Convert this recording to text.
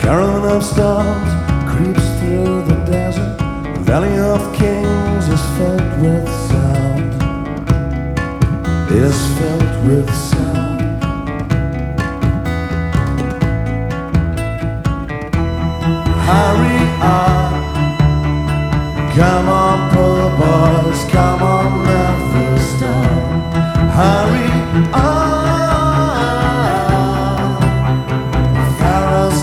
Carolyn of storms creeps through the desert. The Valley of Kings is filled with sound. Is filled with sound. Hurry up, come